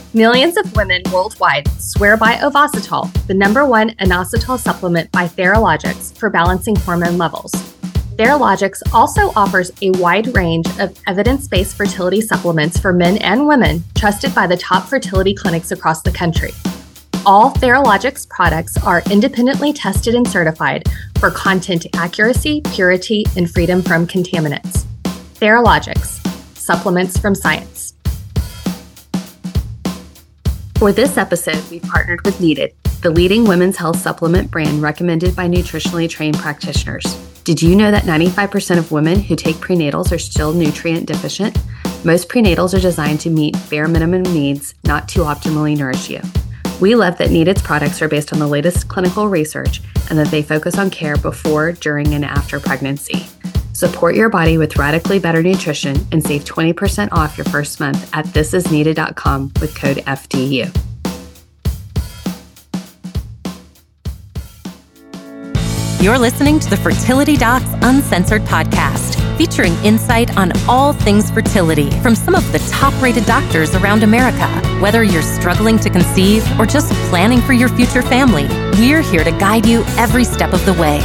Millions of women worldwide swear by Ovasitol, the #1 inositol supplement by Theralogix for balancing hormone levels. Theralogix also offers a wide range of evidence-based fertility supplements for men and women trusted by the top fertility clinics across the country. All Theralogix products are independently tested and certified for content accuracy, purity, and freedom from contaminants. Theralogix, supplements from science. For this episode, we partnered with Needed, the leading women's health supplement brand recommended by nutritionally trained practitioners. Did you know that 95% of women who take prenatals are still nutrient deficient? Most prenatals are designed to meet bare minimum needs, not to optimally nourish you. We love that Needed's products are based on the latest clinical research and that they focus on care before, during, and after pregnancy. Support your body with radically better nutrition and save 20% off your first month at thisisneeded.com with code FDU. You're listening to the Fertility Docs Uncensored podcast, featuring insight on all things fertility from some of the top-rated doctors around America. Whether you're struggling to conceive or just planning for your future family, we're here to guide you every step of the way.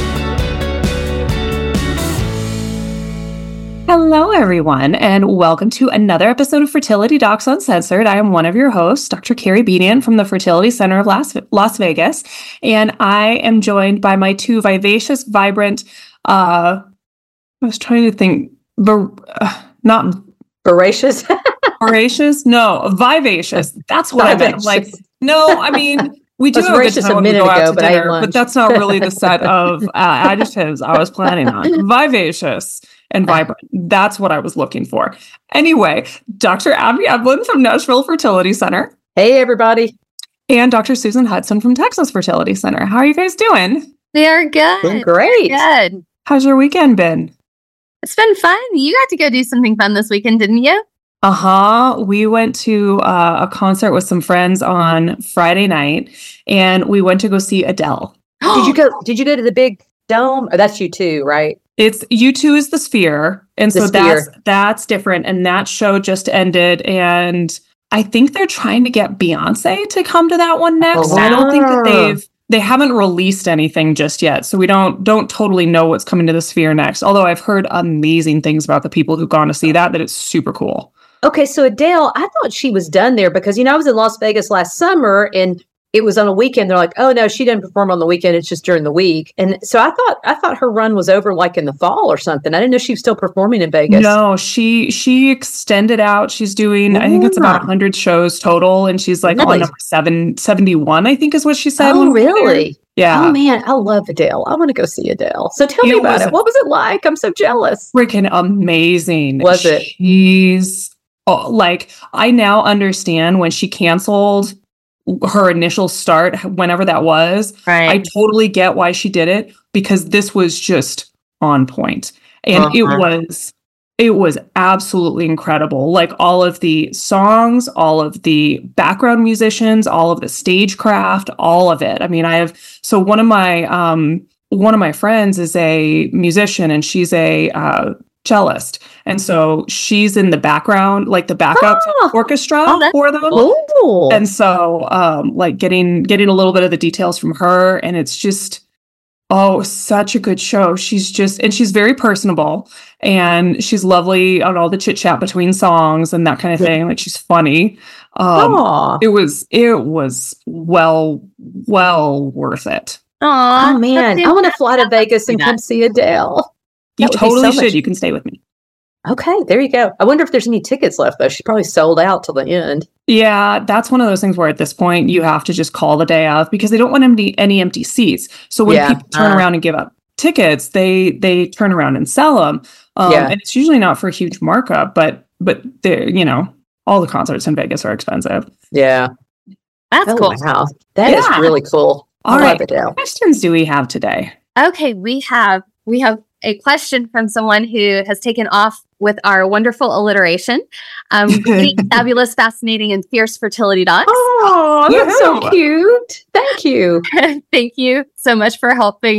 Hello, everyone, and welcome to another episode of Fertility Docs Uncensored. I am one of your hosts, Dr. Carrie Bedian from the Fertility Center of Las Vegas, and I am joined by my two vivacious, vibrant, I was trying to think, not voracious? Voracious? No, vivacious. That's what I meant. Like, no, I mean... We do have a good time when we go out to dinner, but that's not really the set of adjectives I was planning on. Vivacious and vibrant. That's what I was looking for. Anyway, Dr. Abby Evelyn from Nashville Fertility Center. Hey, everybody. And Dr. Susan Hudson from Texas Fertility Center. How are you guys doing? They are good. Doing great. Good. How's your weekend been? It's been fun. You got to go do something fun this weekend, didn't you? We went to a concert with some friends on Friday night, and we went to go see Adele. Did you go to the big dome? Or that's U2, right? It's U2 is the Sphere, and so that's different. And that show just ended, and I think they're trying to get Beyonce to come to that one next. Oh, wow. I don't think that they haven't released anything just yet, so we don't totally know what's coming to the Sphere next. Although I've heard amazing things about the people who've gone to see that it's super cool. Okay, so Adele, I thought she was done there because, I was in Las Vegas last summer and it was on a weekend. They're like, oh, no, she didn't perform on the weekend. It's just during the week. And so I thought her run was over like in the fall or something. I didn't know she was still performing in Vegas. No, she extended out. She's doing, I think it's about 100 shows total. And she's like on number 771, I think is what she said. Oh, really? Yeah. Oh, man, I love Adele. I want to go see Adele. So tell me about it. What was it like? I'm so jealous. Freaking amazing. Was it? I now understand when she canceled her initial start, whenever that was. Right. I totally get why she did it, because this was just on point. And it was absolutely incredible. Like all of the songs, all of the background musicians, all of the stagecraft, all of it. I mean, one of my friends is a musician and she's a cellist. And so she's in the background, like the backup orchestra for them. Cool. And so getting a little bit of the details from her, and it's just, such a good show. She's very personable and she's lovely on all the chit chat between songs and that kind of thing. Like she's funny. It was well worth it. Aww, oh man, I want to fly to Vegas and come see Adele. You totally should. You can stay with me. Okay, there you go. I wonder if there's any tickets left, though. She probably sold out till the end. Yeah, that's one of those things where at this point you have to just call the day of because they don't want any empty seats. So when people turn around and give up tickets, they turn around and sell them. And it's usually not for a huge markup, but they're, all the concerts in Vegas are expensive. Yeah. That's cool. Wow. That is really cool. All right. What questions do we have today? Okay, we have a question from someone who has taken off with our wonderful alliteration. Great, fabulous, fascinating, and fierce fertility docs. Oh, that's so cute. Thank you. Thank you so much for helping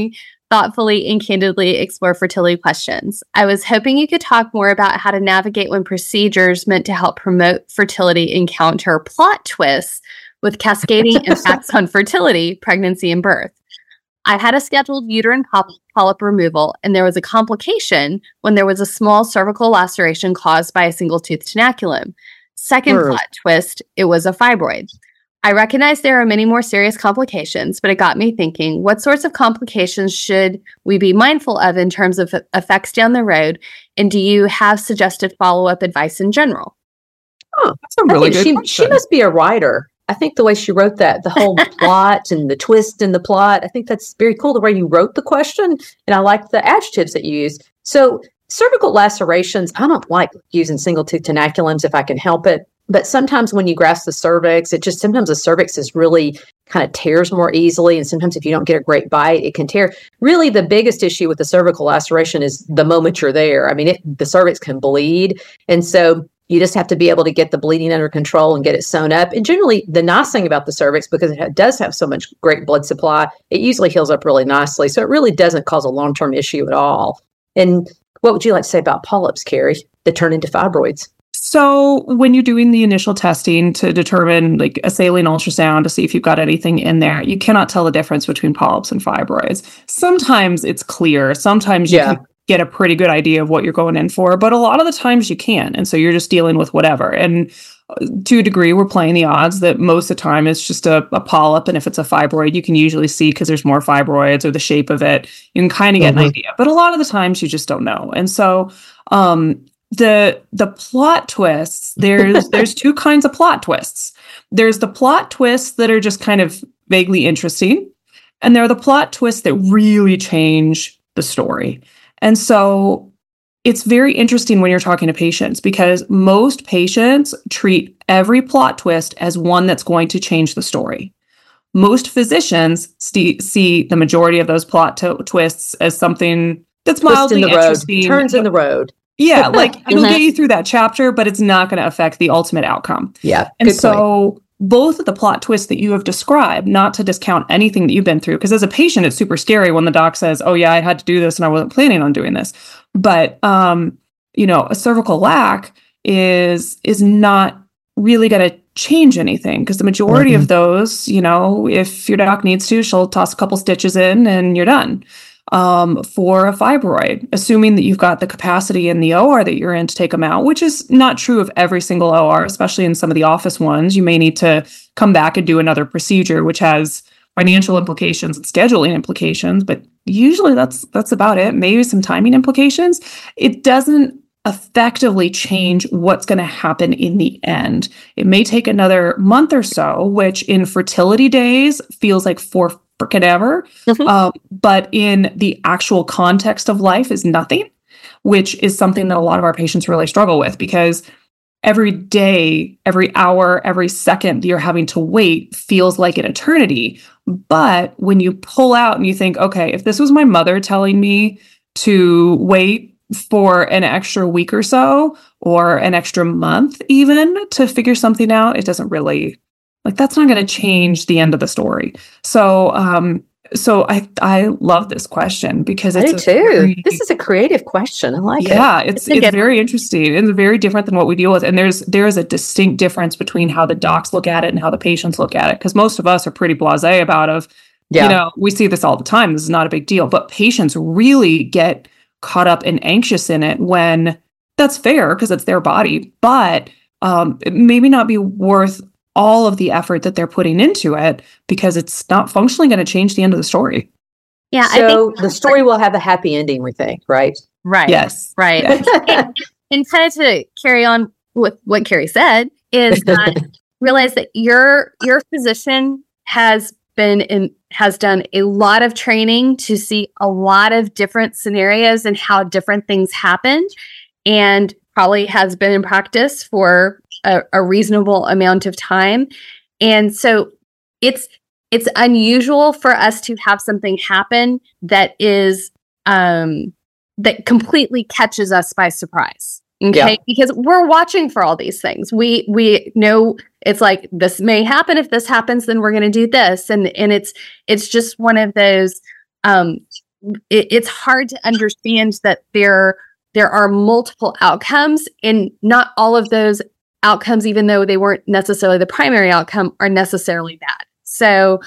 thoughtfully and candidly explore fertility questions. I was hoping you could talk more about how to navigate when procedures meant to help promote fertility encounter plot twists with cascading impacts on fertility, pregnancy, and birth. I had a scheduled uterine polyp removal, and there was a complication when there was a small cervical laceration caused by a single-tooth tenaculum. Second plot twist, it was a fibroid. I recognize there are many more serious complications, but it got me thinking, what sorts of complications should we be mindful of in terms of effects down the road? And do you have suggested follow-up advice in general? Oh, that's a really good question. She must be a writer. I think the way she wrote that, the whole plot and the twist in the plot, I think that's very cool the way you wrote the question. And I like the adjectives that you use. So cervical lacerations, I don't like using single-tooth tenaculums if I can help it. But sometimes when you grasp the cervix, sometimes the cervix is really kind of tears more easily. And sometimes if you don't get a great bite, it can tear. Really, the biggest issue with the cervical laceration is the moment you're there. I mean, the cervix can bleed. And so you just have to be able to get the bleeding under control and get it sewn up. And generally, the nice thing about the cervix, because it does have so much great blood supply, it usually heals up really nicely. So it really doesn't cause a long-term issue at all. And what would you like to say about polyps, Carrie, that turn into fibroids? So when you're doing the initial testing to determine like a saline ultrasound to see if you've got anything in there, you cannot tell the difference between polyps and fibroids. Sometimes it's clear. Sometimes you can get a pretty good idea of what you're going in for, but a lot of the times you can't. And so you're just dealing with whatever. And to a degree, we're playing the odds that most of the time it's just a polyp. And if it's a fibroid, you can usually see because there's more fibroids or the shape of it. You can kind of get an idea. But a lot of the times you just don't know. And so the plot twists, there's two kinds of plot twists. There's the plot twists that are just kind of vaguely interesting, and there are the plot twists that really change the story. And so it's very interesting when you're talking to patients, because most patients treat every plot twist as one that's going to change the story. Most physicians see the majority of those plot twists as something that's mildly interesting. Turns in the road. Yeah, like it'll get you through that chapter, but it's not going to affect the ultimate outcome. Yeah. And so both of the plot twists that you have described, not to discount anything that you've been through, because as a patient, it's super scary when the doc says, oh yeah, I had to do this and I wasn't planning on doing this. But, a cervical lac is not really going to change anything, because the majority of those, if your doc needs to, she'll toss a couple stitches in and you're done. For a fibroid, assuming that you've got the capacity in the OR that you're in to take them out, which is not true of every single OR, especially in some of the office ones. You may need to come back and do another procedure, which has financial implications and scheduling implications, but usually that's about it. Maybe some timing implications. It doesn't effectively change what's going to happen in the end. It may take another month or so, which in fertility days feels like for freaking ever. But in the actual context of life is nothing, which is something that a lot of our patients really struggle with, because every day, every hour, every second that you're having to wait feels like an eternity. But when you pull out and you think, okay, if this was my mother telling me to wait for an extra week or so, or an extra month even to figure something out, it doesn't really, that's not going to change the end of the story. So I love this question, because I do too. This is a creative question. I like it. Yeah, it's very interesting. It's very different than what we deal with. And there is a distinct difference between how the docs look at it and how the patients look at it. Because most of us are pretty blasé about we see this all the time. This is not a big deal. But patients really get caught up and anxious in it, when that's fair because it's their body. But it maybe not be worth all of the effort that they're putting into it, because it's not functionally going to change the end of the story. Yeah. So I think the story will have a happy ending, we think, right? Right. Yes. Right. Yes. and kind of to carry on with what Carrie said, is that realize that your physician has done a lot of training to see a lot of different scenarios and how different things happen, and probably has been in practice for a reasonable amount of time. And so it's unusual for us to have something happen that is that completely catches us by surprise. Okay. Yeah. Because we're watching for all these things. We know it's like, this may happen. If this happens, then we're going to do this. And it's just one of those it's hard to understand that there are multiple outcomes, and not all of those outcomes, even though they weren't necessarily the primary outcome, are necessarily bad. So,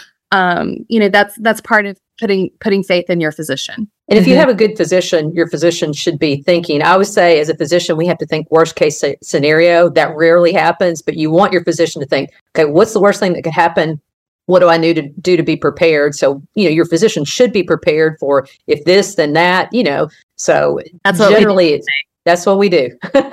that's part of putting faith in your physician. And if you have a good physician, your physician should be thinking, I would say as a physician, we have to think worst case scenario. That rarely happens, but you want your physician to think, okay, what's the worst thing that could happen? What do I need to do to be prepared? So, your physician should be prepared for if this, then that, so that's generally that's what we do.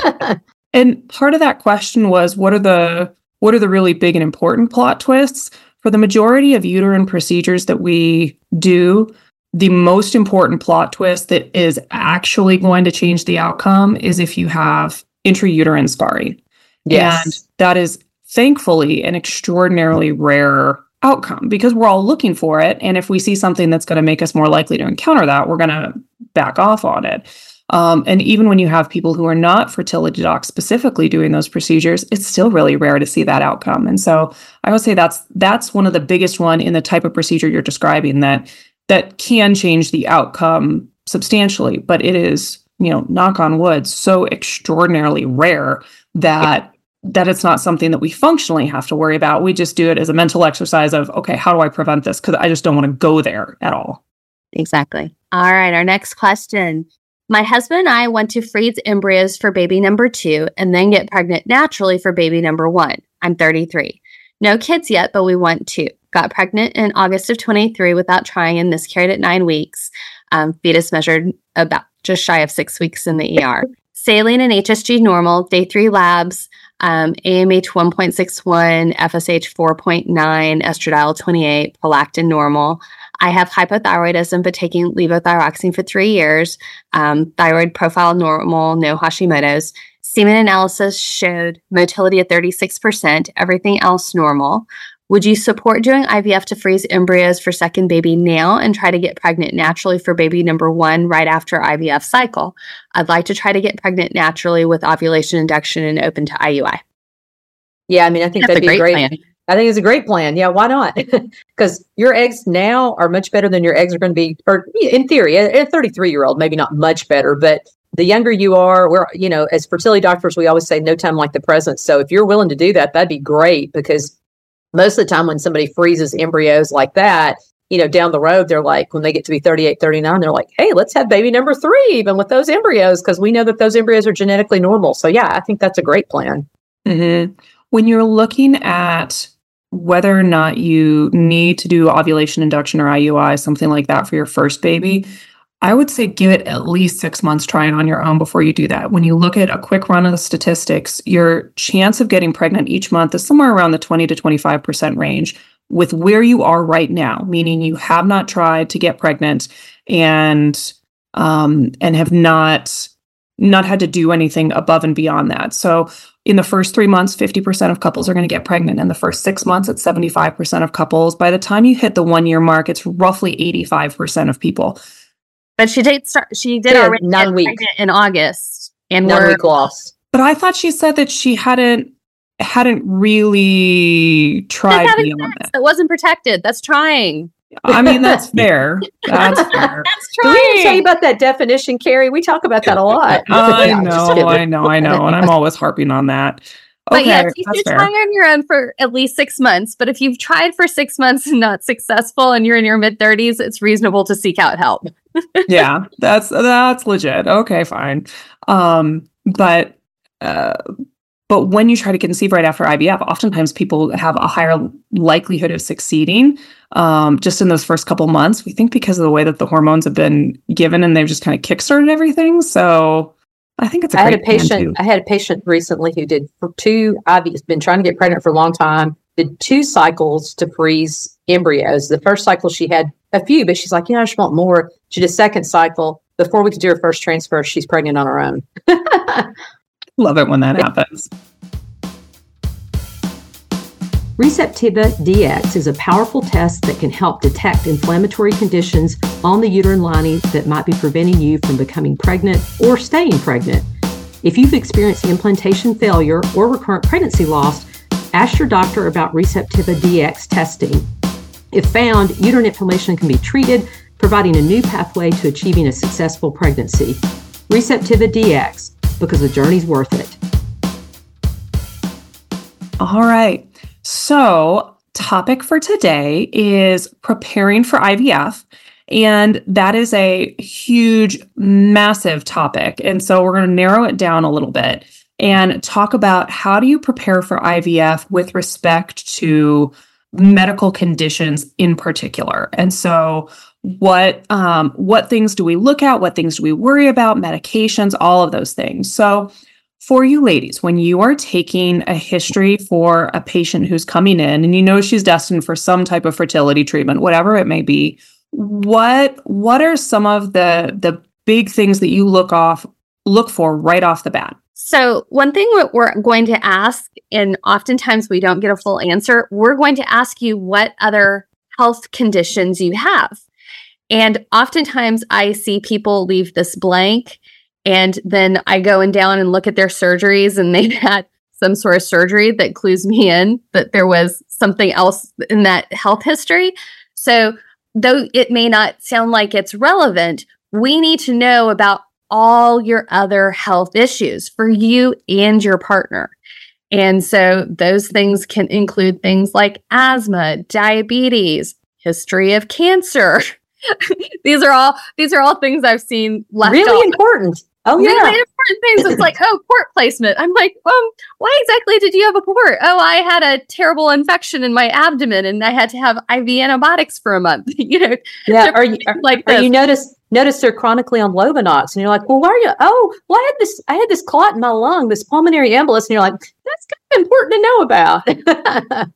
And part of that question was, what are the really big and important plot twists? For the majority of uterine procedures that we do, the most important plot twist that is actually going to change the outcome is if you have intrauterine scarring. Yes. And that is thankfully an extraordinarily rare outcome because we're all looking for it. And if we see something that's going to make us more likely to encounter that, we're going to back off on it. And even when you have people who are not fertility docs specifically doing those procedures, it's still really rare to see that outcome. And so I would say that's one of the biggest one in the type of procedure you're describing that can change the outcome substantially. But it is, knock on wood, so extraordinarily rare that it's not something that we functionally have to worry about. We just do it as a mental exercise of, okay, how do I prevent this? Because I just don't want to go there at all. Exactly. All right. Our next question. My husband and I want to freeze embryos for baby number 2 and then get pregnant naturally for baby number 1. I'm 33. No kids yet, but we want to. Got pregnant in August of 23 without trying and miscarried at 9 weeks. Fetus measured about just shy of 6 weeks in the ER. Saline and HSG normal, day 3 labs, AMH 1.61, FSH 4.9, estradiol 28, prolactin normal. I have hypothyroidism, but taking levothyroxine for 3 years. Thyroid profile normal, no Hashimoto's. Semen analysis showed motility at 36%, everything else normal. Would you support doing IVF to freeze embryos for second baby now and try to get pregnant naturally for baby number 1 right after IVF cycle? I'd like to try to get pregnant naturally with ovulation induction and open to IUI. Yeah, I think that'd be great. Plan. I think it's a great plan. Yeah, why not? Because your eggs now are much better than your eggs are going to be, or in theory, a 33-year-old, maybe not much better, but the younger you are, as fertility doctors, we always say no time like the present. So if you're willing to do that, that'd be great because most of the time when somebody freezes embryos like that, down the road, they're like, when they get to be 38, 39, they're like, hey, let's have baby number 3, even with those embryos, because we know that those embryos are genetically normal. So yeah, I think that's a great plan. Mm-hmm. When you're looking at whether or not you need to do ovulation induction or IUI, something like that for your first baby, I would say give it at least 6 months trying on your own before you do that. When you look at a quick run of the statistics, your chance of getting pregnant each month is somewhere around the 20 to 25% range with where you are right now, meaning you have not tried to get pregnant and have not had to do anything above and beyond that. So in the first 3 months, 50% of couples are going to get pregnant. In the first 6 months, it's 75% of couples. By the time you hit the 1 year mark, it's roughly 85% of people. But she did already get pregnant in August. And 9 week loss. But I thought she said that she hadn't really tried beyond that. That wasn't protected. That's trying. That's fair. That's fair. That's trying. Do we even tell you about that definition, Carrie? We talk about that a lot. I know. And I'm always harping on that. But yes, you should try on your own for at least 6 months. But if you've tried for 6 months and not successful and you're in your mid-30s, it's reasonable to seek out help. Yeah, that's legit. Okay, fine. But when you try to conceive right after IVF, oftentimes people have a higher likelihood of succeeding just in those first couple months. We think because of the way that the hormones have been given and they've just kind of kickstarted everything. So I think it's a great plan too. I had a patient recently who did for 2 IVFs, been trying to get pregnant for a long time, did 2 cycles to freeze embryos. The first cycle she had a few, but she's like, I just want more. She did a second cycle. Before we could do her first transfer, she's pregnant on her own. Love it when that happens. Receptiva DX is a powerful test that can help detect inflammatory conditions on the uterine lining that might be preventing you from becoming pregnant or staying pregnant. If you've experienced implantation failure or recurrent pregnancy loss, ask your doctor about Receptiva DX testing. If found, uterine inflammation can be treated providing a new pathway to achieving a successful pregnancy. Receptiva DX, because the journey's worth it. All right. So, topic for today is preparing for IVF. And that is a huge, massive topic. And so we're going to narrow it down a little bit and talk about how do you prepare for IVF with respect to medical conditions in particular. And so what things do we look at? What things do we worry about? Medications, all of those things. So for you ladies, when you are taking a history for a patient who's coming in and you know she's destined for some type of fertility treatment, whatever it may be, what are some of the big things that you look for right off the bat? So one thing that we're going to ask, and oftentimes we don't get a full answer, we're going to ask you what other health conditions you have. And oftentimes I see people leave this blank, and then I go down and look at their surgeries, and they've had some sort of surgery that clues me in that there was something else in that health history. So though it may not sound like it's relevant, we need to know about all your other health issues for you and your partner. And so those things can include things like asthma, diabetes, history of cancer. These are all things I've seen left really off. Important. Oh, yeah. Really important things. It's like, port placement. I'm like, why exactly did you have a port? Oh, I had a terrible infection in my abdomen and I had to have IV antibiotics for a month. Yeah. Or you notice they're chronically on Lovenox, and you're like, well, why are you? Oh, well, I had this clot in my lung, this pulmonary embolus, and you're like, that's kind of important to know about.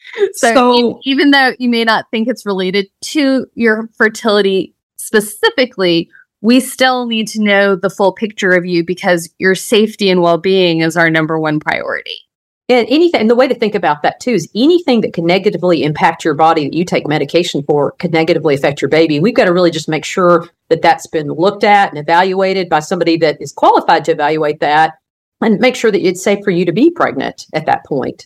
So even though you may not think it's related to your fertility specifically, we still need to know the full picture of you because your safety and well-being is our number one priority. And the way to think about that too is anything that can negatively impact your body that you take medication for could negatively affect your baby. We've got to really just make sure that that's been looked at and evaluated by somebody that is qualified to evaluate that and make sure that it's safe for you to be pregnant at that point.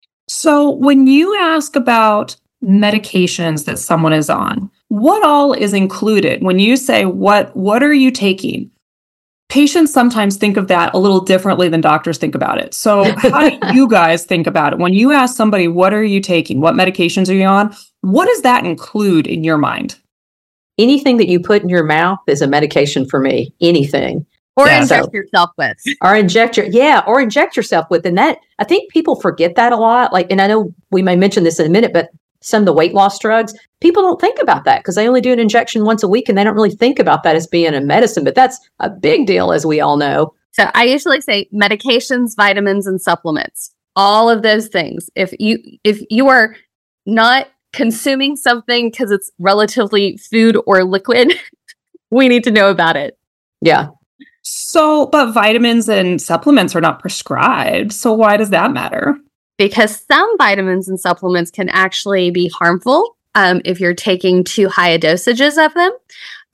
So when you ask about medications that someone is on, what all is included? When you say, what are you taking? Patients sometimes think of that a little differently than doctors think about it. So how do you guys think about it? When you ask somebody, what are you taking? What medications are you on? What does that include in your mind? Anything that you put in your mouth is a medication for me. Anything. Or inject yourself with. Or inject yourself with. And that, I think people forget that a lot. And I know we may mention this in a minute, but some of the weight loss drugs, people don't think about that because they only do an injection once a week and they don't really think about that as being a medicine, but that's a big deal, as we all know. So I usually say medications, vitamins, and supplements, all of those things. If you are not consuming something because it's relatively food or liquid, we need to know about it. Yeah. So, but vitamins and supplements are not prescribed. So why does that matter? Because some vitamins and supplements can actually be harmful if you're taking too high a dosages of them.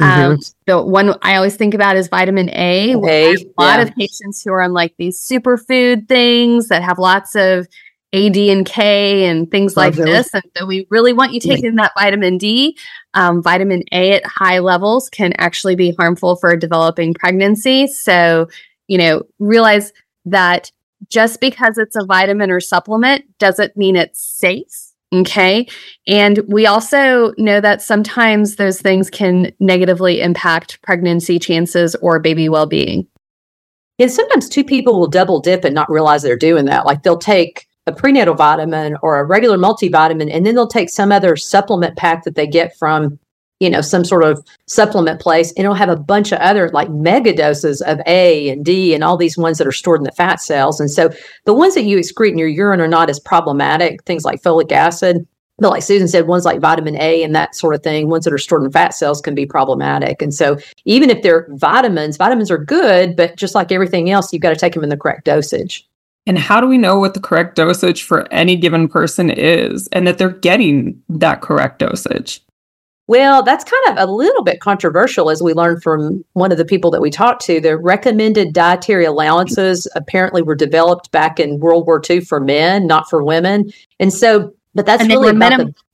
The one I always think about is vitamin A. A lot of patients who are on like these superfood things that have lots of A, D, and K and things like this. And so we really want you taking that vitamin D. Vitamin A at high levels can actually be harmful for a developing pregnancy. So, realize that just because it's a vitamin or supplement doesn't mean it's safe. Okay. And we also know that sometimes those things can negatively impact pregnancy chances or baby well-being. And sometimes two people will double dip and not realize they're doing that. Like they'll take a prenatal vitamin or a regular multivitamin, and then they'll take some other supplement pack that they get from, some sort of supplement place, and it'll have a bunch of other like mega doses of A and D and all these ones that are stored in the fat cells. And so the ones that you excrete in your urine are not as problematic, things like folic acid. But like Susan said, ones like vitamin A and that sort of thing, ones that are stored in fat cells can be problematic. And so even if they're vitamins are good, but just like everything else, you've got to take them in the correct dosage. And how do we know what the correct dosage for any given person is and that they're getting that correct dosage? Well, that's kind of a little bit controversial, as we learned from one of the people that we talked to. The recommended dietary allowances apparently were developed back in World War II for men, not for women. And so, but that's really about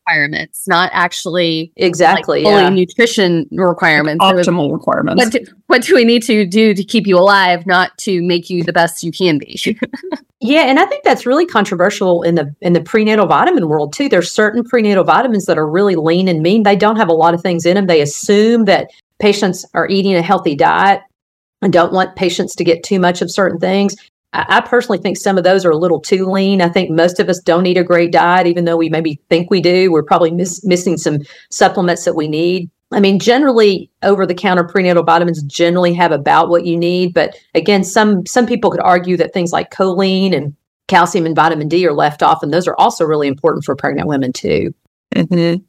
requirements, not actually exactly fully nutrition requirements, optimal requirements. What do we need to do to keep you alive, not to make you the best you can be? Yeah, and I think that's really controversial in the prenatal vitamin world too. There's certain prenatal vitamins that are really lean and mean. They don't have a lot of things in them. They assume that patients are eating a healthy diet and don't want patients to get too much of certain things. I personally think some of those are a little too lean. I think most of us don't eat a great diet, even though we maybe think we do. We're probably missing some supplements that we need. I mean, generally, over-the-counter prenatal vitamins generally have about what you need. But again, some people could argue that things like choline and calcium and vitamin D are left off, and those are also really important for pregnant women too. Mm-hmm.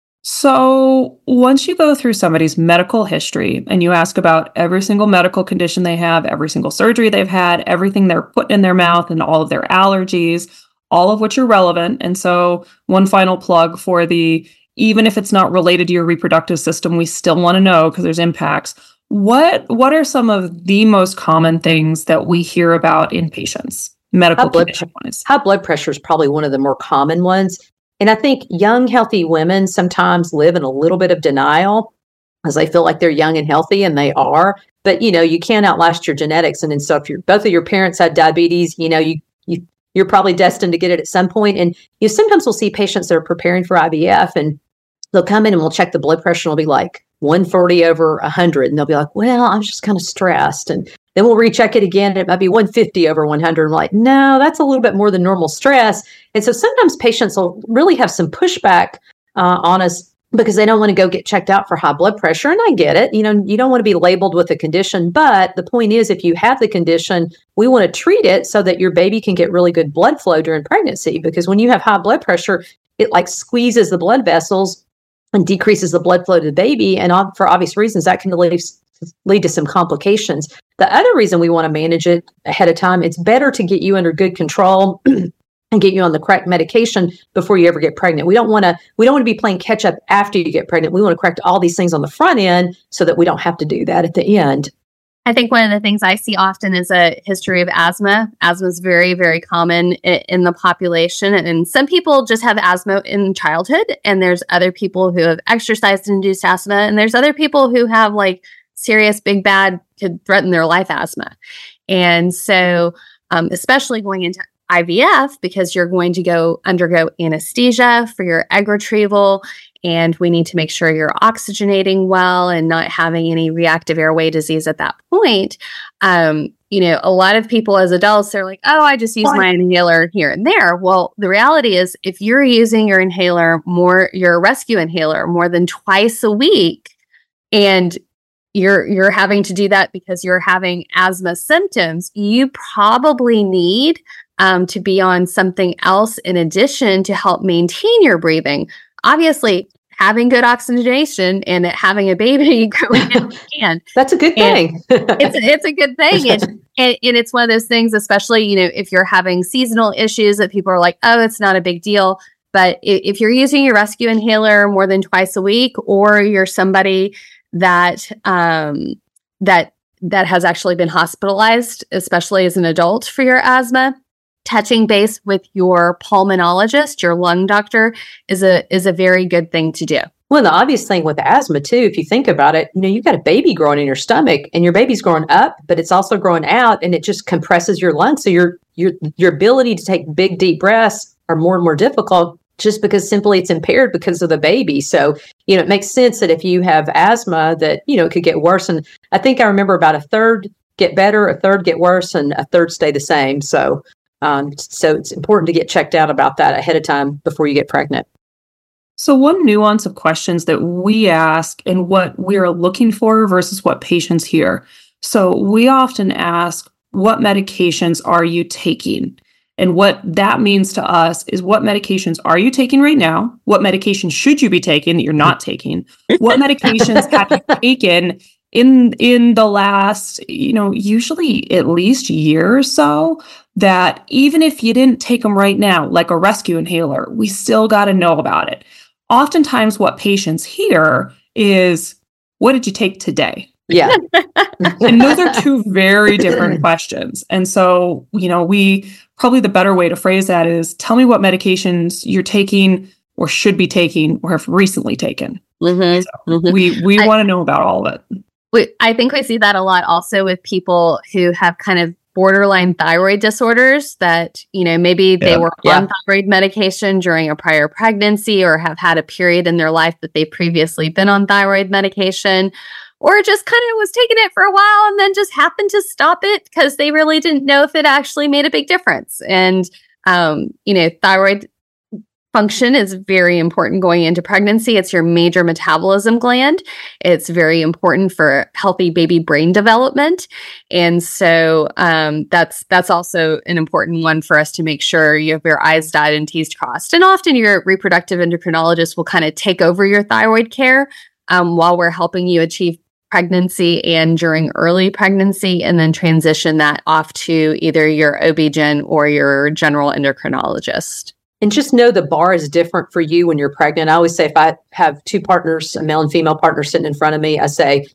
So once you go through somebody's medical history and you ask about every single medical condition they have, every single surgery they've had, everything they're putting in their mouth and all of their allergies, all of which are relevant. And so one final plug for even if it's not related to your reproductive system, we still want to know because there's impacts. What are some of the most common things that we hear about in patients, medical condition-wise? High blood pressure is probably one of the more common ones. And I think young, healthy women sometimes live in a little bit of denial as they feel like they're young and healthy, and they are. But, you can't outlast your genetics. And so if both of your parents had diabetes, you're probably destined to get it at some point. And sometimes we'll see patients that are preparing for IVF, and they'll come in and we'll check the blood pressure, and it'll be like 140 over 100. And they'll be like, well, I'm just kind of stressed. And then we'll recheck it again. And it might be 150 over 100. I'm like, no, that's a little bit more than normal stress. And so sometimes patients will really have some pushback on us because they don't want to go get checked out for high blood pressure. And I get it. You don't want to be labeled with a condition. But the point is, if you have the condition, we want to treat it so that your baby can get really good blood flow during pregnancy. Because when you have high blood pressure, it like squeezes the blood vessels and decreases the blood flow to the baby. And for obvious reasons, that can lead to some complications. The other reason we want to manage it ahead of time, it's better to get you under good control and get you on the correct medication before you ever get pregnant. We don't want to be playing catch up after you get pregnant. We want to correct all these things on the front end so that we don't have to do that at the end. I think one of the things I see often is a history of asthma. Asthma is very, very common in the population. And some people just have asthma in childhood. And there's other people who have exercise-induced asthma. And there's other people who have like serious, big, bad, could threaten their life asthma. And so, especially going into IVF, because you're going to undergo anesthesia for your egg retrieval. And we need to make sure you're oxygenating well and not having any reactive airway disease at that point. A lot of people as adults, they're like, oh, I just use my inhaler here and there. Well, the reality is if you're using your your rescue inhaler more than twice a week, and you're having to do that because you're having asthma symptoms, you probably need to be on something else in addition to help maintain your breathing. Obviously, having good oxygenation and having a baby growing in can. That's a good thing. It's a good thing. And it's one of those things, especially, if you're having seasonal issues that people are like, oh, it's not a big deal. But if you're using your rescue inhaler more than twice a week, or you're somebody that has actually been hospitalized, especially as an adult for your asthma, touching base with your pulmonologist, your lung doctor, is a very good thing to do. Well, the obvious thing with asthma too, if you think about it, you've got a baby growing in your stomach, and your baby's growing up, but it's also growing out, and it just compresses your lungs. So your ability to take big, deep breaths are more and more difficult, just because simply it's impaired because of the baby. So, it makes sense that if you have asthma that, it could get worse. And I think I remember about a third get better, a third get worse, and a third stay the same. So it's important to get checked out about that ahead of time before you get pregnant. So one nuance of questions that we ask and what we're looking for versus what patients hear. So we often ask, what medications are you taking? And what that means to us is, what medications are you taking right now? What medications should you be taking that you're not taking? What medications have you taken in the last, usually at least year or so, that even if you didn't take them right now, like a rescue inhaler, we still got to know about it. Oftentimes what patients hear is, what did you take today? Yeah. And those are two very different questions. And so, probably the better way to phrase that is, tell me what medications you're taking or should be taking or have recently taken. Mm-hmm. So we want to know about all of it. I think we see that a lot also with people who have kind of borderline thyroid disorders that, maybe they were on thyroid medication during a prior pregnancy or have had a period in their life that they've previously been on thyroid medication, or just kind of was taking it for a while and then just happened to stop it because they really didn't know if it actually made a big difference. And, thyroid function is very important going into pregnancy. It's your major metabolism gland. It's very important for healthy baby brain development. And so that's also an important one for us to make sure you have your I's dotted and T's crossed. And often your reproductive endocrinologist will kind of take over your thyroid care while we're helping you achieve pregnancy and during early pregnancy, and then transition that off to either your OB-GYN or your general endocrinologist. And just know the bar is different for you when you're pregnant. I always say if I have two partners, a male and female partner sitting in front of me, I say,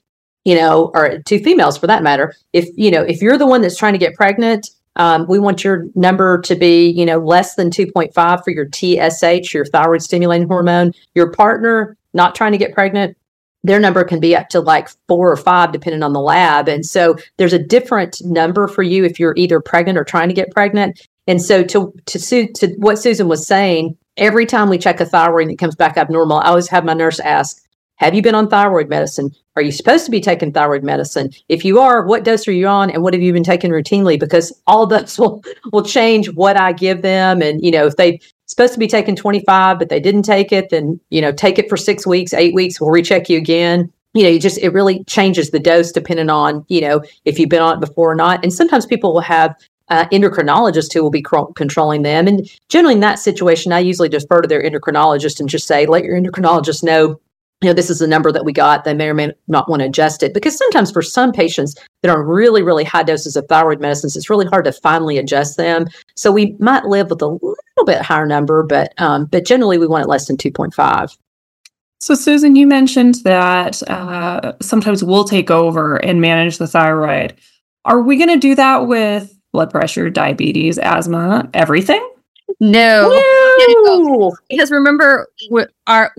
or two females for that matter, if you're the one that's trying to get pregnant, we want your number to be, less than 2.5 for your TSH, your thyroid stimulating hormone. Your partner not trying to get pregnant, their number can be up to like 4 or 5, depending on the lab. And so there's a different number for you if you're either pregnant or trying to get pregnant. And so to what Susan was saying, every time we check a thyroid and it comes back abnormal, I always have my nurse ask, have you been on thyroid medicine? Are you supposed to be taking thyroid medicine? If you are, what dose are you on and what have you been taking routinely? Because all those will change what I give them. And, if they're supposed to be taking 25, but they didn't take it, then, take it for 6 weeks, 8 weeks, we'll recheck you again. It really changes the dose depending on, if you've been on it before or not. And sometimes people will have endocrinologist who will be controlling them. And generally in that situation, I usually defer to their endocrinologist and just say, let your endocrinologist know, this is the number that we got. They may or may not want to adjust it, because sometimes for some patients that are really, really high doses of thyroid medicines, it's really hard to finally adjust them. So we might live with a little bit higher number, but generally we want it less than 2.5. So Susan, you mentioned that sometimes we'll take over and manage the thyroid. Are we going to do that with blood pressure, diabetes, asthma, everything? No. Because remember, we're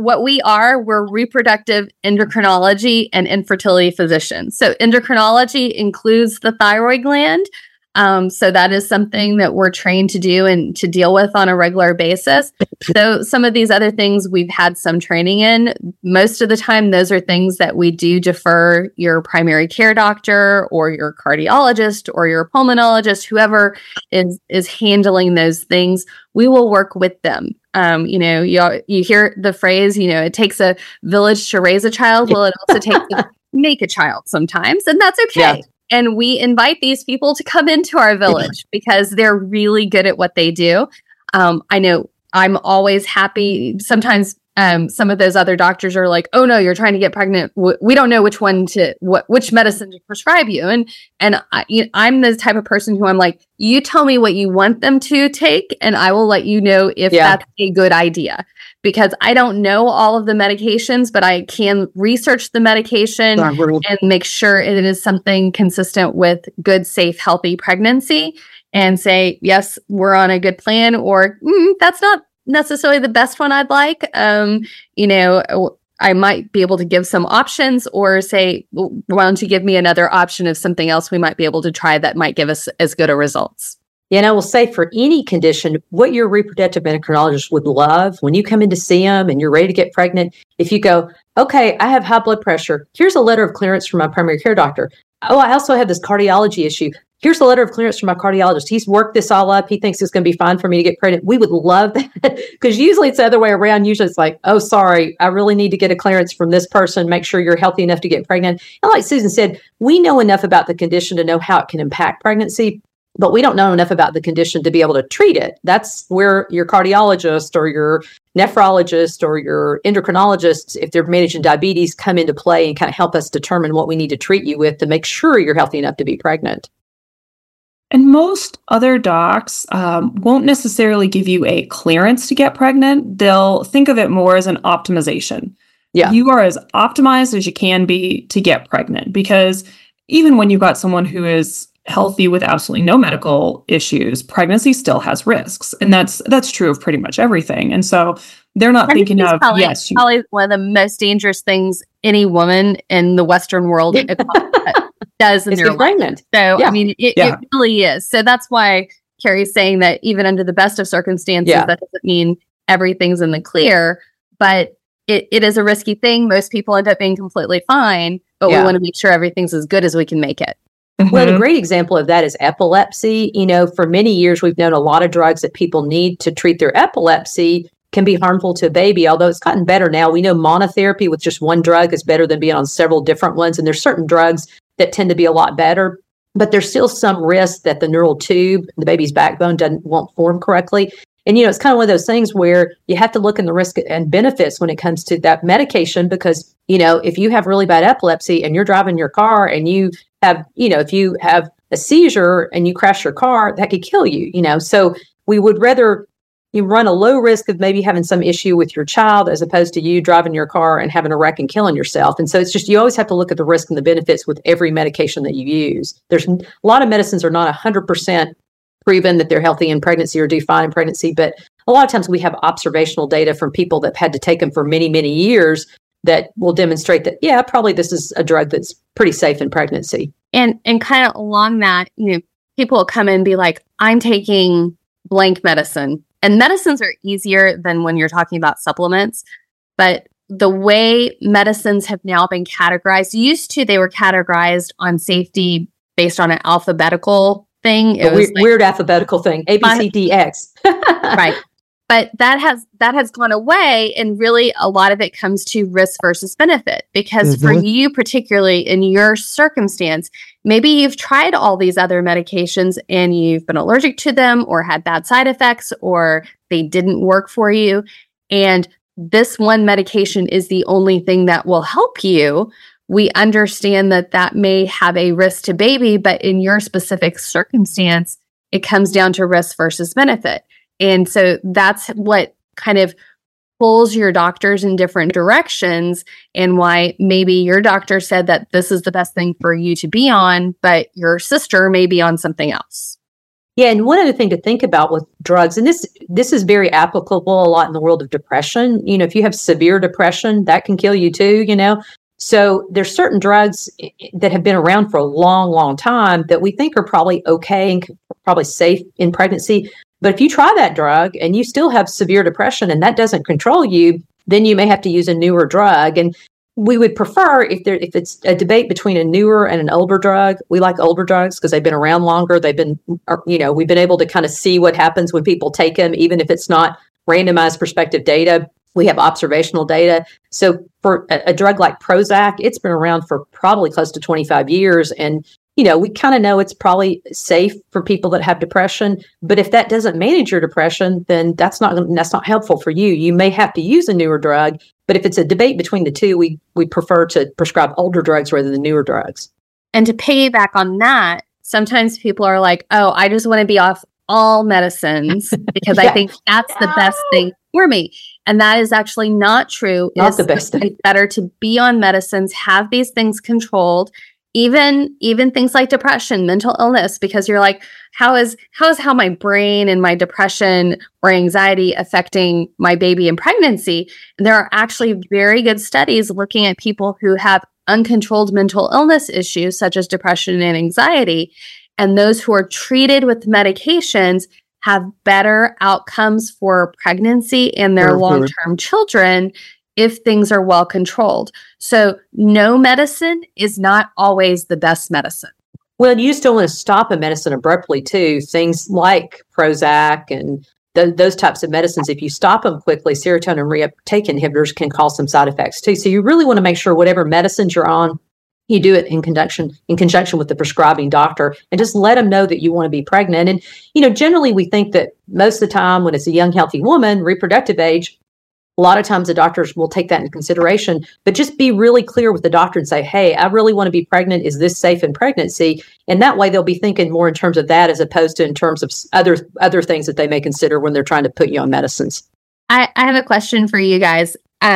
reproductive endocrinology and infertility physicians. So endocrinology includes the thyroid gland. So that is something that we're trained to do and to deal with on a regular basis. So some of these other things we've had some training in. Most of the time, those are things that we do defer your primary care doctor or your cardiologist or your pulmonologist, whoever is handling those things. We will work with them. You hear the phrase, it takes a village to raise a child. Well, it also takes to make a child sometimes, and that's okay. Yeah. And we invite these people to come into our village because they're really good at what they do. I know I'm always happy. Sometimes some of those other doctors are like, "Oh no, you're trying to get pregnant. We don't know which medicine to prescribe you." And I'm the type of person who I'm like, "You tell me what you want them to take, and I will let you know if that's a good idea." Because I don't know all of the medications, but I can research the medication and make sure it is something consistent with good, safe, healthy pregnancy, and say, yes, we're on a good plan, or that's not necessarily the best one I'd like. I might be able to give some options, or say, well, why don't you give me another option of something else we might be able to try that might give us as good a results. Yeah, and I will say for any condition, what your reproductive endocrinologist would love when you come in to see them and you're ready to get pregnant, if you go, okay, I have high blood pressure. Here's a letter of clearance from my primary care doctor. Oh, I also have this cardiology issue. Here's a letter of clearance from my cardiologist. He's worked this all up. He thinks it's going to be fine for me to get pregnant. We would love that, because usually it's the other way around. Usually it's like, oh, sorry, I really need to get a clearance from this person. Make sure you're healthy enough to get pregnant. And like Susan said, we know enough about the condition to know how it can impact pregnancy, but we don't know enough about the condition to be able to treat it. That's where your cardiologist or your nephrologist or your endocrinologist, if they're managing diabetes, come into play and kind of help us determine what we need to treat you with to make sure you're healthy enough to be pregnant. And most other docs won't necessarily give you a clearance to get pregnant. They'll think of it more as an optimization. Yeah. You are as optimized as you can be to get pregnant, because even when you've got someone who is healthy with absolutely no medical issues, pregnancy still has risks. And that's true of pretty much everything. And so they're not thinking of, probably one of the most dangerous things any woman in the Western world does in their life. So, yeah. I mean, it really is. So that's why Carrie's saying that even under the best of circumstances, that doesn't mean everything's in the clear, but it is a risky thing. Most people end up being completely fine, but we want to make sure everything's as good as we can make it. Well, a great example of that is epilepsy. You know, for many years, we've known a lot of drugs that people need to treat their epilepsy can be harmful to a baby, although it's gotten better now. We know monotherapy with just one drug is better than being on several different ones. And there's certain drugs that tend to be a lot better, but there's still some risk that the neural tube, the baby's backbone won't form correctly. And, you know, it's kind of one of those things where you have to look in the risk and benefits when it comes to that medication, because, you know, if you have really bad epilepsy and you're driving your car and you have, you know, if you have a seizure and you crash your car, that could kill you, you know. So we would rather you run a low risk of maybe having some issue with your child as opposed to you driving your car and having a wreck and killing yourself. And so it's just, you always have to look at the risk and the benefits with every medication that you use. There's a lot of medicines are not 100% proven that they're healthy in pregnancy or do fine in pregnancy, but a lot of times we have observational data from people that had to take them for many, many years that will demonstrate that, yeah, probably this is a drug that's pretty safe in pregnancy. And kind of along that, you know, people will come in and be like, I'm taking blank medicine. And medicines are easier than when you're talking about supplements. But the way medicines have now been categorized, used to, they were categorized on safety based on an alphabetical thing. It was weird alphabetical thing, A, B, C, D, X. Right. But that has gone away. And really, a lot of it comes to risk versus benefit. Because for you, particularly in your circumstance, maybe you've tried all these other medications and you've been allergic to them or had bad side effects or they didn't work for you. And this one medication is the only thing that will help you. We understand that that may have a risk to baby, but in your specific circumstance, it comes down to risk versus benefit. And so that's what kind of pulls your doctors in different directions, and why maybe your doctor said that this is the best thing for you to be on, but your sister may be on something else. Yeah, and one other thing to think about with drugs, and this is very applicable a lot in the world of depression. You know, if you have severe depression, that can kill you too, you know. So there's certain drugs that have been around for a long, long time that we think are probably okay and probably safe in pregnancy. But if you try that drug and you still have severe depression and that doesn't control you, then you may have to use a newer drug. And we would prefer, if it's a debate between a newer and an older drug, we like older drugs because they've been around longer. They've been, you know, we've been able to kind of see what happens when people take them, even if it's not randomized prospective data. We have observational data. So for a drug like Prozac, it's been around for probably close to 25 years. And you know, we kind of know it's probably safe for people that have depression, but if that doesn't manage your depression, then that's not helpful for you. You may have to use a newer drug, but if it's a debate between the two, we prefer to prescribe older drugs rather than newer drugs. And to piggyback on that, sometimes people are like, "Oh, I just want to be off all medicines because I think that's the best thing for me," and that is actually not true. Not the best thing. It's better to be on medicines, have these things controlled. Even things like depression, mental illness, because you're like, how is how my brain and my depression or anxiety affecting my baby in pregnancy? And there are actually very good studies looking at people who have uncontrolled mental illness issues, such as depression and anxiety. And those who are treated with medications have better outcomes for pregnancy and their long-term children if things are well controlled. So no medicine is not always the best medicine. Well, you just don't want to stop a medicine abruptly too. Things like Prozac and those types of medicines, if you stop them quickly, serotonin reuptake inhibitors can cause some side effects too. So you really want to make sure whatever medicines you're on, you do it in conjunction with the prescribing doctor, and just let them know that you want to be pregnant. And, you know, generally we think that most of the time when it's a young, healthy woman, reproductive age, a lot of times the doctors will take that into consideration, but just be really clear with the doctor and say, hey, I really want to be pregnant. Is this safe in pregnancy? And that way they'll be thinking more in terms of that as opposed to in terms of other things that they may consider when they're trying to put you on medicines. I have a question for you guys.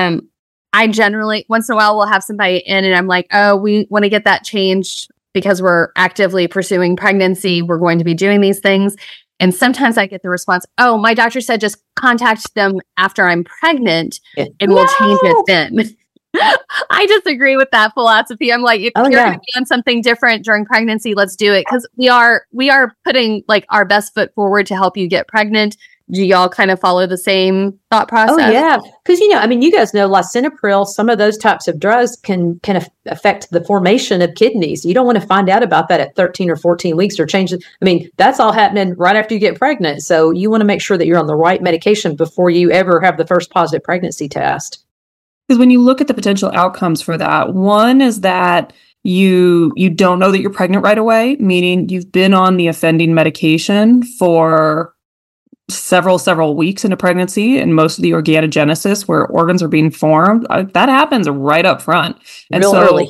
I generally, once in a while, will have somebody in and I'm like, oh, we want to get that changed because we're actively pursuing pregnancy. We're going to be doing these things. And sometimes I get the response, oh, my doctor said just contact them after I'm pregnant and we'll change it then. I disagree with that philosophy. I'm like, if you're going to be on something different during pregnancy, let's do it. Because we are putting like our best foot forward to help you get pregnant. Do y'all kind of follow the same thought process? Oh, yeah. Because, you guys know lisinopril, some of those types of drugs can affect the formation of kidneys. You don't want to find out about that at 13 or 14 weeks or change it. I mean, that's all happening right after you get pregnant. So you want to make sure that you're on the right medication before you ever have the first positive pregnancy test. Because when you look at the potential outcomes for that, one is that you don't know that you're pregnant right away, meaning you've been on the offending medication for several weeks into pregnancy, and most of the organogenesis where organs are being formed, that happens right up front. And real early.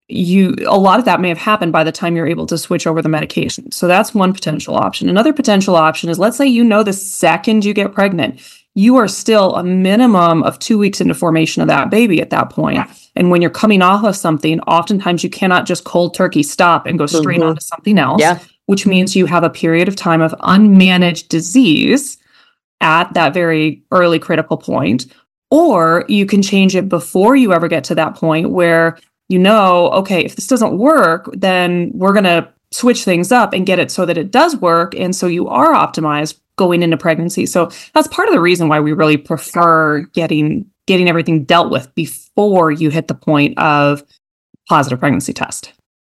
A lot of that may have happened by the time you're able to switch over the medication. So that's one potential option. Another potential option is, let's say the second you get pregnant, you are still a minimum of 2 weeks into formation of that baby at that point. And when you're coming off of something, oftentimes you cannot just cold turkey stop and go straight onto something else. Yeah. Which means you have a period of time of unmanaged disease at that very early critical point. Or you can change it before you ever get to that point where okay, if this doesn't work, then we're going to switch things up and get it so that it does work. And so you are optimized going into pregnancy. So that's part of the reason why we really prefer getting everything dealt with before you hit the point of positive pregnancy test.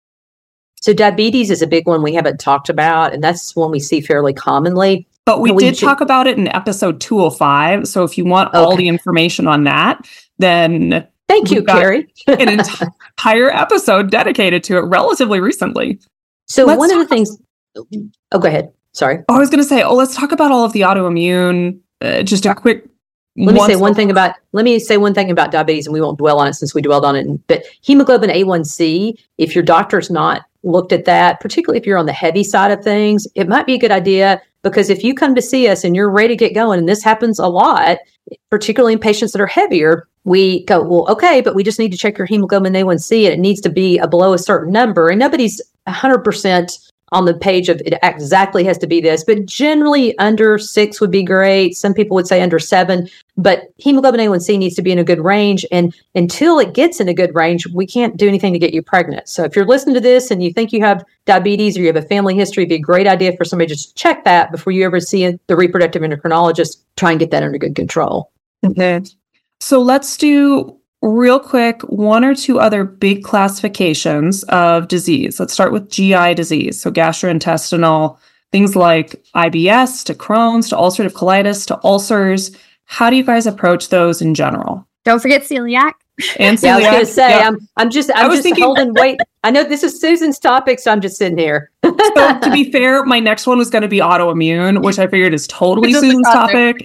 So diabetes is a big one we haven't talked about, and that's one we see fairly commonly. But we did talk about it in episode 205. So if you want all the information on that, then thank you, Carrie. An entire episode dedicated to it relatively recently. So one of the things. Oh, go ahead. Sorry. I was going to say, let's talk about all of the autoimmune. Just a quick. Let me say one thing about diabetes, and we won't dwell on it since we dwelled on it. But hemoglobin A1C, if your doctor's not looked at that, particularly if you're on the heavy side of things, it might be a good idea, because if you come to see us and you're ready to get going, and this happens a lot, particularly in patients that are heavier, we go, well, okay, but we just need to check your hemoglobin A1C, and it needs to be below a certain number. And nobody's 100% on the page of it exactly has to be this, but generally under 6 would be great. Some people would say under 7, but hemoglobin A1C needs to be in a good range. And until it gets in a good range, we can't do anything to get you pregnant. So if you're listening to this and you think you have diabetes or you have a family history, it'd be a great idea for somebody to just check that before you ever see the reproductive endocrinologist. Try and get that under good control. Okay. So let's do real quick 1 or 2 other big classifications of disease. Let's start with GI disease. So gastrointestinal, things like IBS to Crohn's to ulcerative colitis to ulcers. How do you guys approach those in general? Don't forget celiac. And celiac. Yeah, I was going to say, yeah. I'm just holding weight. I know this is Susan's topic, so I'm just sitting here. So to be fair, my next one was going to be autoimmune, which I figured is totally Susan's topic.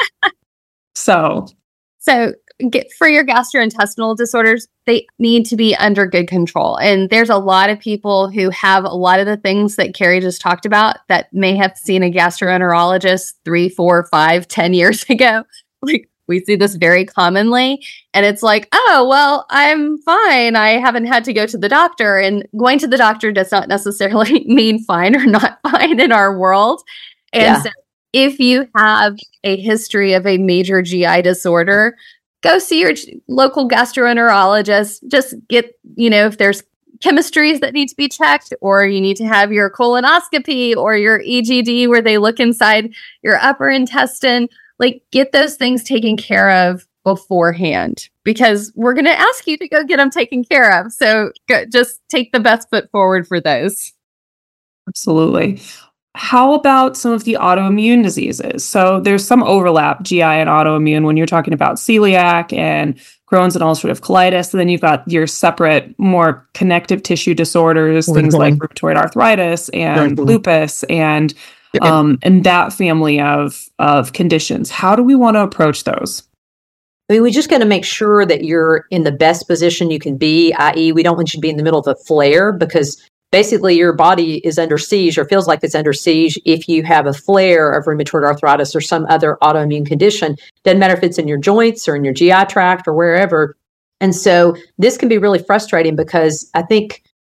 So for your gastrointestinal disorders, they need to be under good control. And there's a lot of people who have a lot of the things that Carrie just talked about that may have seen a gastroenterologist 3, 4, 5, 10 years ago. Like, we see this very commonly. And it's like, oh, well, I'm fine. I haven't had to go to the doctor. And going to the doctor does not necessarily mean fine or not fine in our world. And so if you have a history of a major GI disorder, go see your local gastroenterologist. Just get, if there's chemistries that need to be checked, or you need to have your colonoscopy or your EGD where they look inside your upper intestine, like get those things taken care of beforehand, because we're going to ask you to go get them taken care of. So just take the best foot forward for those. Absolutely. How about some of the autoimmune diseases? So there's some overlap, GI and autoimmune, when you're talking about celiac and Crohn's and ulcerative colitis. And then you've got your separate, more connective tissue disorders, things like rheumatoid arthritis and lupus and that family of conditions. How do we want to approach those? I mean, we just got to make sure that you're in the best position you can be, i.e. we don't want you to be in the middle of a flare, because basically your body is under siege or feels like it's under siege if you have a flare of rheumatoid arthritis or some other autoimmune condition. Doesn't matter if it's in your joints or in your GI tract or wherever. And so this can be really frustrating, because I think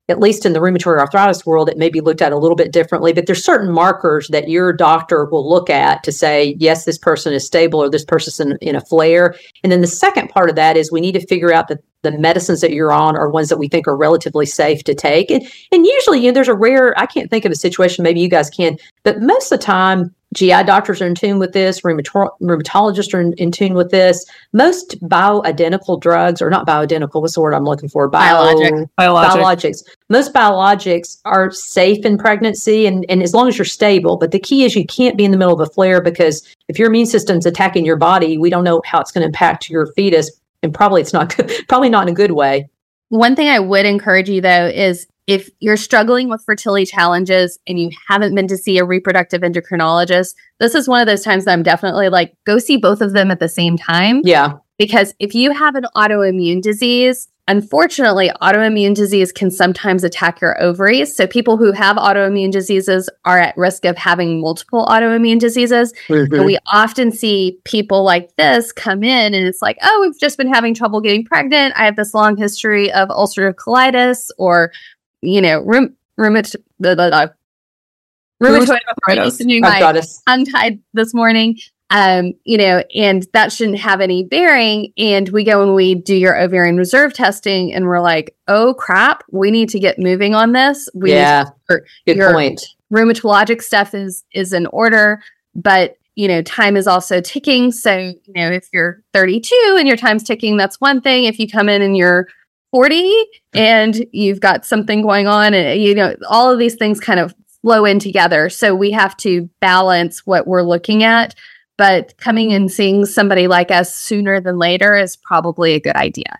at least in the rheumatoid arthritis world, it may be looked at a little bit differently, but there's certain markers that your doctor will look at to say, yes, this person is stable or this person's in a flare. And then the second part of that is we need to figure out that the medicines that you're on are ones that we think are relatively safe to take. And usually, there's a rare, I can't think of a situation, maybe you guys can, but most of the time, GI doctors are in tune with this. Rheumatologists are in tune with this. Most bioidentical drugs, or not bioidentical, what's the word I'm looking for? Biologics. Most biologics are safe in pregnancy and as long as you're stable. But the key is you can't be in the middle of a flare, because if your immune system's attacking your body, we don't know how it's going to impact your fetus. And probably it's not good, probably not in a good way. One thing I would encourage you, though, is if you're struggling with fertility challenges and you haven't been to see a reproductive endocrinologist, this is one of those times that I'm definitely like, go see both of them at the same time. Yeah. Because if you have an autoimmune disease, unfortunately, autoimmune disease can sometimes attack your ovaries. So people who have autoimmune diseases are at risk of having multiple autoimmune diseases. Mm-hmm. And we often see people like this come in and it's like, oh, we've just been having trouble getting pregnant. I have this long history of ulcerative colitis or rheumatoid arthritis. My tongue tied this morning. And that shouldn't have any bearing. And we go and we do your ovarian reserve testing and we're like, oh crap, we need to get moving on this. Good point. Rheumatologic stuff is in order, but time is also ticking. So, if you're 32 and your time's ticking, that's one thing. If you come in and you're 40 and you've got something going on and, all of these things kind of flow in together. So we have to balance what we're looking at, but coming and seeing somebody like us sooner than later is probably a good idea.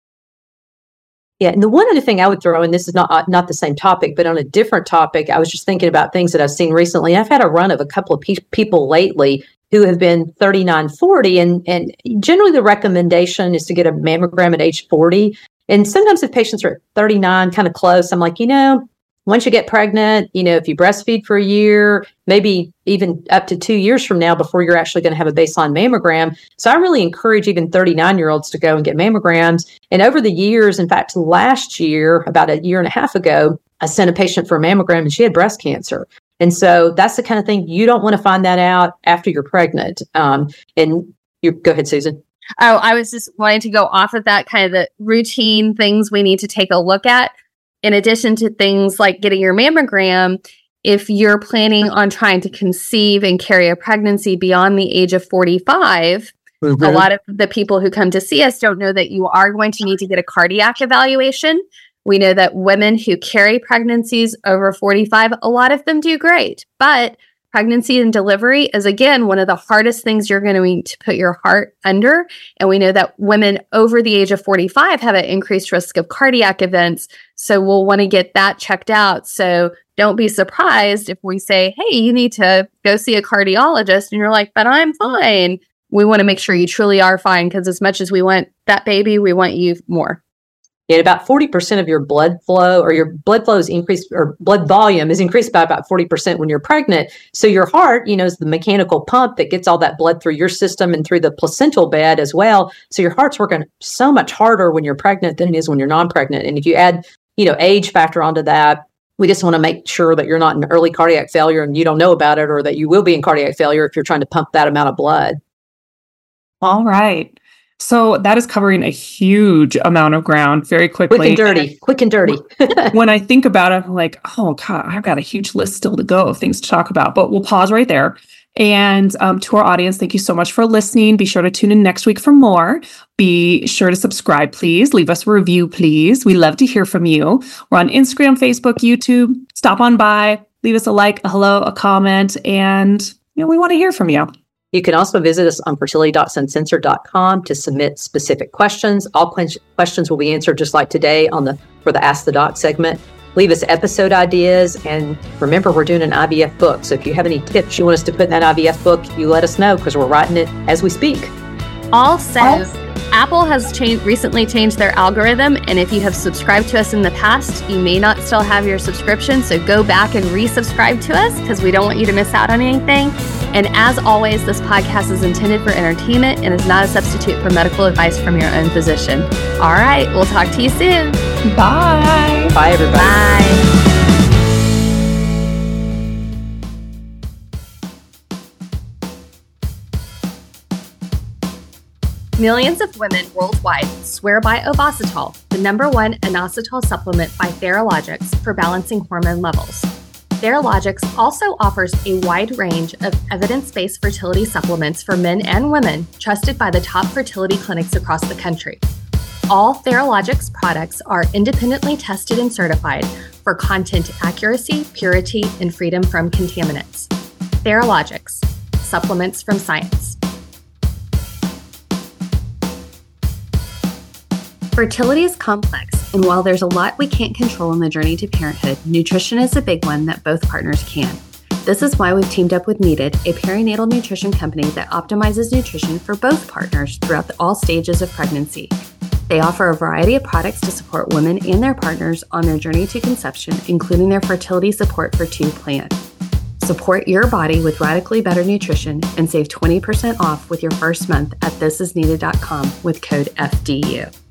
Yeah. And the one other thing I would throw in, this is not the same topic, but on a different topic, I was just thinking about things that I've seen recently. I've had a run of a couple of people lately who have been 39, 40, and generally the recommendation is to get a mammogram at age 40. And sometimes if patients are at 39, kind of close, I'm like, once you get pregnant, if you breastfeed for a year, maybe even up to 2 years from now before you're actually going to have a baseline mammogram. So I really encourage even 39-year-olds to go and get mammograms. And over the years, in fact, last year, about a year and a half ago, I sent a patient for a mammogram and she had breast cancer. And so that's the kind of thing you don't want to find that out after you're pregnant. Go ahead, Susan. Oh, I was just wanting to go off of that kind of the routine things we need to take a look at. In addition to things like getting your mammogram, if you're planning on trying to conceive and carry a pregnancy beyond the age of 45, mm-hmm. A lot of the people who come to see us don't know that you are going to need to get a cardiac evaluation. We know that women who carry pregnancies over 45, a lot of them do great, but pregnancy and delivery is, again, one of the hardest things you're going to need to put your heart under. And we know that women over the age of 45 have an increased risk of cardiac events. So we'll want to get that checked out. So don't be surprised if we say, hey, you need to go see a cardiologist. And you're like, but I'm fine. We want to make sure you truly are fine, because as much as we want that baby, we want you more. And about 40% of your blood flow is increased, or blood volume is increased by about 40% when you're pregnant. So your heart, is the mechanical pump that gets all that blood through your system and through the placental bed as well. So your heart's working so much harder when you're pregnant than it is when you're non-pregnant. And if you add, age factor onto that, we just want to make sure that you're not in early cardiac failure and you don't know about it, or that you will be in cardiac failure if you're trying to pump that amount of blood. All right. So that is covering a huge amount of ground very quickly. Quick and dirty. When I think about it, I'm like, oh God, I've got a huge list still to go of things to talk about, but we'll pause right there. And to our audience, thank you so much for listening. Be sure to tune in next week for more. Be sure to subscribe, please. Leave us a review, please. We love to hear from you. We're on Instagram, Facebook, YouTube. Stop on by, leave us a like, a hello, a comment, and we want to hear from you. You can also visit us on fertilitydocsuncensored.com to submit specific questions. All questions will be answered just like today for the Ask the Doc segment. Leave us episode ideas, and remember, we're doing an IVF book. So if you have any tips you want us to put in that IVF book, you let us know, because we're writing it as we speak. Also, Apple has recently changed their algorithm, and if you have subscribed to us in the past, you may not still have your subscription. So go back and resubscribe to us, because we don't want you to miss out on anything. And as always, this podcast is intended for entertainment and is not a substitute for medical advice from your own physician. All right, we'll talk to you soon. Bye. Bye, everybody. Bye. Millions of women worldwide swear by Ovasitol, the #1 inositol supplement by Theralogics for balancing hormone levels. Theralogics also offers a wide range of evidence-based fertility supplements for men and women trusted by the top fertility clinics across the country. All Theralogics products are independently tested and certified for content accuracy, purity, and freedom from contaminants. Theralogics, supplements from science. Fertility is complex, and while there's a lot we can't control in the journey to parenthood, nutrition is a big one that both partners can. This is why we've teamed up with Needed, a perinatal nutrition company that optimizes nutrition for both partners throughout all stages of pregnancy. They offer a variety of products to support women and their partners on their journey to conception, including their Fertility Support for Two plan. Support your body with radically better nutrition and save 20% off with your first month at thisisneeded.com with code FDU.